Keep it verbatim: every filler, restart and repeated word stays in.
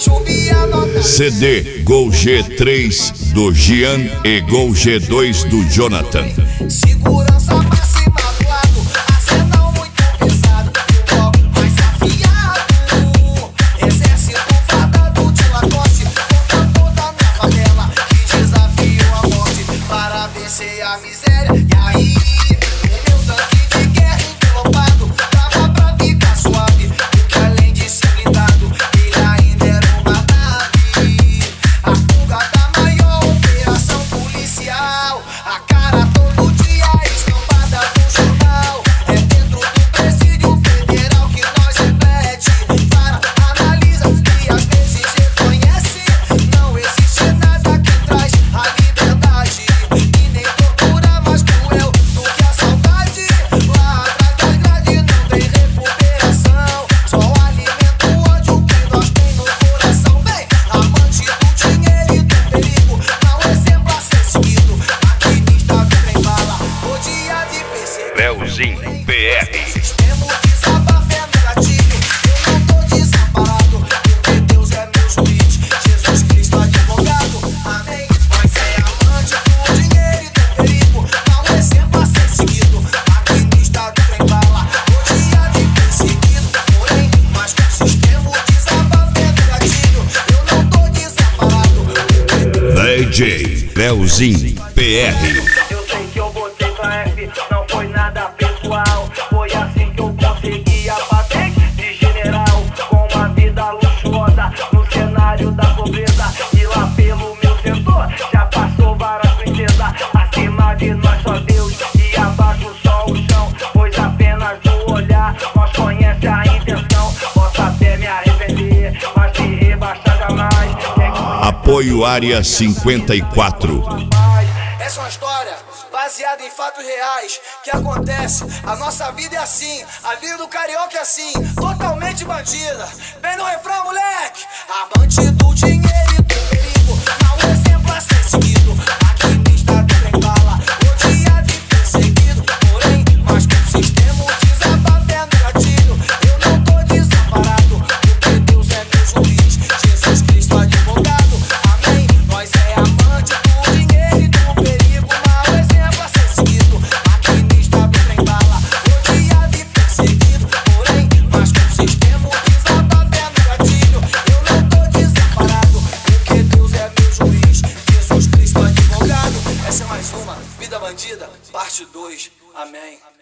C D Gol G três do Gian e Gol G dois do Jonathan. Segurança máxima do lado, arsenal muito pesado, o bloco mais afiado. Exército fardado de Lacoste, contra toda a minha favela, que desafiou a morte para vencer a miséria. E aí, o meu tanque de guerra envelopado dava pra ficar suave, porque além de ser blindado, ele ainda era uma nave. A fuga da maior operação policial, a cara todo dia estampada no jornal. É dentro do presídio federal que nós reflete, para, analisa e às vezes reconhece. Não existe nada que traz a liberdade, e nem tortura mais cruel do que a saudade. Lá atrás das grades não tem recuperação, só alimenta o ódio que nós tem no coração. Bem, amante do dinheiro e do perigo, não exemplo a ser seguido. Maquinista do trem bala, o dia de perseguir Leozinho P R. sistema desabafo é negativo. Eu não tô desamparado, porque Deus é meu juiz, Jesus Cristo advogado, amém. Mas é amante do dinheiro e do perigo, não exemplo a ser seguido. Maquinista do trem bala, o dia de perseguido. Porém, mas com o sistema desabafo é negativo. Eu não tô desamparado, porque D J Leozinho P R. Eu sei que eu botei pra F, não foi nada pessoal. Foi assim que eu consegui a patente de general, com uma vida luxuosa no cenário da pobreza. E lá pelo meu setor já passou várias princesas. Acima de nós só Deus e abaixo só o chão, pois apenas no olhar nós conhece a intenção. Posso até me arrepender, mas me rebaixar jamais. Apoio Área cinquenta e quatro. essa é uma história baseada em fatos reais que acontece. A nossa vida é assim, a vida do carioca é assim, totalmente bandida. Vem no refrão, moleque. Amante do dinheiro e do perigo, não exemplo a ser seguido. Maquinista do trem bala, o dia de perseguido. Porém, mas com o sistema desabafo é negativo. Eu não tô desamparado, porque Deus é meu juiz, Jesus Cristo advogado, amém. Nós é amante do dinheiro e do perigo, mau exemplo a ser seguido. Maquinista do trem bala, o dia de perseguido. Porém, mas com o sistema desabafo é negativo. Eu não tô desamparado, porque Deus é meu juiz, Jesus Cristo advogado. Essa é mais uma Vida Bandida, parte dois, amém.